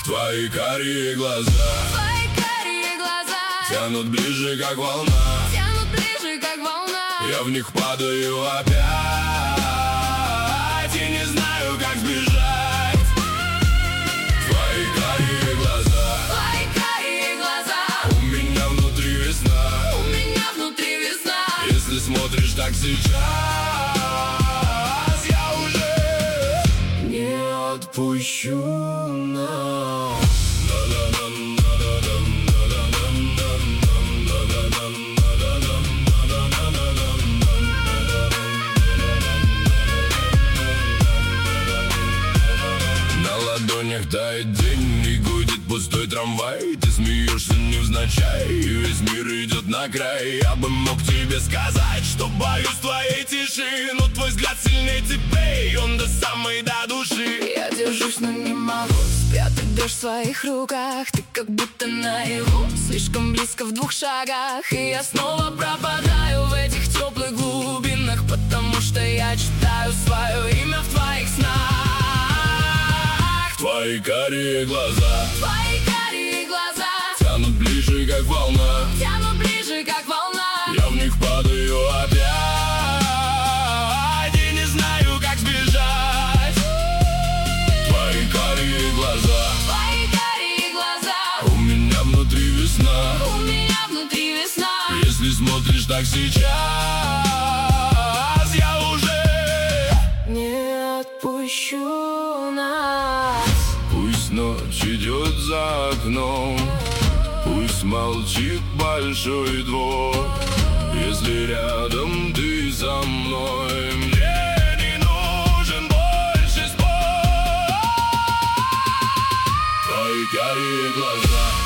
Твои карие глаза тянут ближе, как волна. Я в них падаю опять и не знаю, как сбежать. Твои карие глаза, у меня внутри весна. Если смотришь так сейчас, я уже не отпущу нас. На ладонях тает день и гудит пустой трамвай. Ты смеешься невзначай, и весь мир идет на край. Я бы мог тебе сказать, что боюсь твоей тиши, но твой взгляд сильнее цепей, он до самой до души. Я держусь, но не могу спрятать дождь в своих руках. Ты как будто наяву, слишком близко в 2 шагах. И я снова пропадаю в этих теплых глубинах, потому что я читаю свое имя в твоих снах. Твои карие глаза тянут ближе, как волна. Я в них падаю опять и не знаю, как сбежать. Твои карие глаза, у меня внутри весна. Если смотришь так сейчас, я уже не отпущу нас. Пусть ночь идет за окном, пусть молчит большой двор. Если рядом ты со мной, мне не нужен больше спор. Твои карие глаза